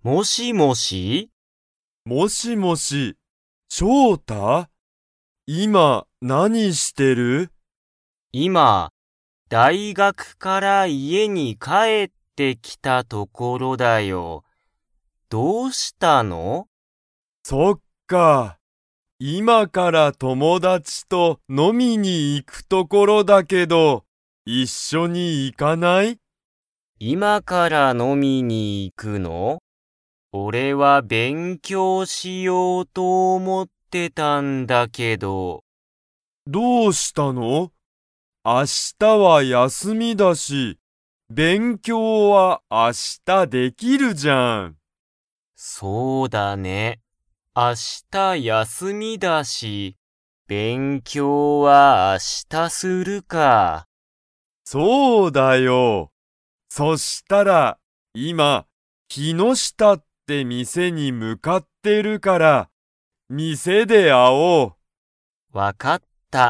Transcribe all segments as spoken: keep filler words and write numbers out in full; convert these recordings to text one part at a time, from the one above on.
もしもしもしもし、翔太？今何してる？ 今、大学から家に帰ってきたところだよ。どうしたの？ そっか。今から友達と飲みに行くところだけど、一緒に行かない？ 今から飲みに行くの？俺は勉強しようと思ってたんだけど。 どうしたの？明日は休みだし、勉強は明日できるじゃん。 そうだね。明日休みだし、勉強は明日するか。 そうだよ。そしたら、今、木下って店に向かってるから、店で会おう。 わかった。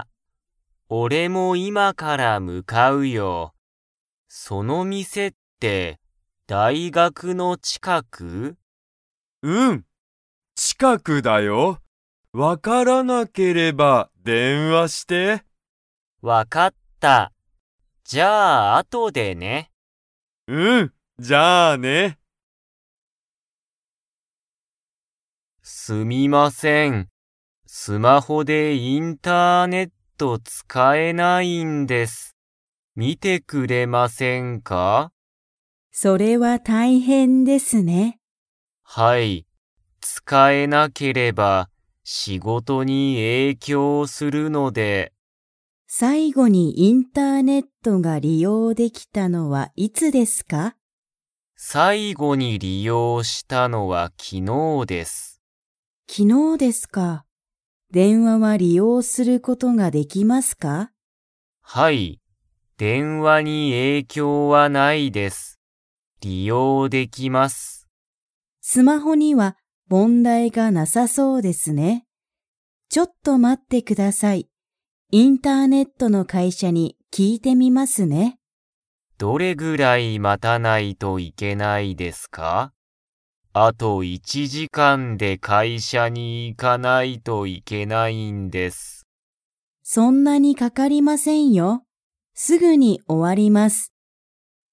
俺も今から向かうよ。その店って、大学の近く？ うん、近くだよ。わからなければ電話して。 わかった。じゃあ、後でね。 うん、じゃあね。 すみません。スマホでインターネット使えないんです。見てくれませんか？ それは大変ですね。 はい。使えなければ仕事に影響するので。 最後にインターネットが利用できたのはいつですか？ 最後に利用したのは昨日です。 昨日ですか。電話は利用することができますか？ はい。電話に影響はないです。利用できます。 スマホには問題がなさそうですね。ちょっと待ってください。インターネットの会社に聞いてみますね。 どれぐらい待たないといけないですか？あといちじかんで会社に行かないといけないんです。 そんなにかかりませんよ。すぐに終わります。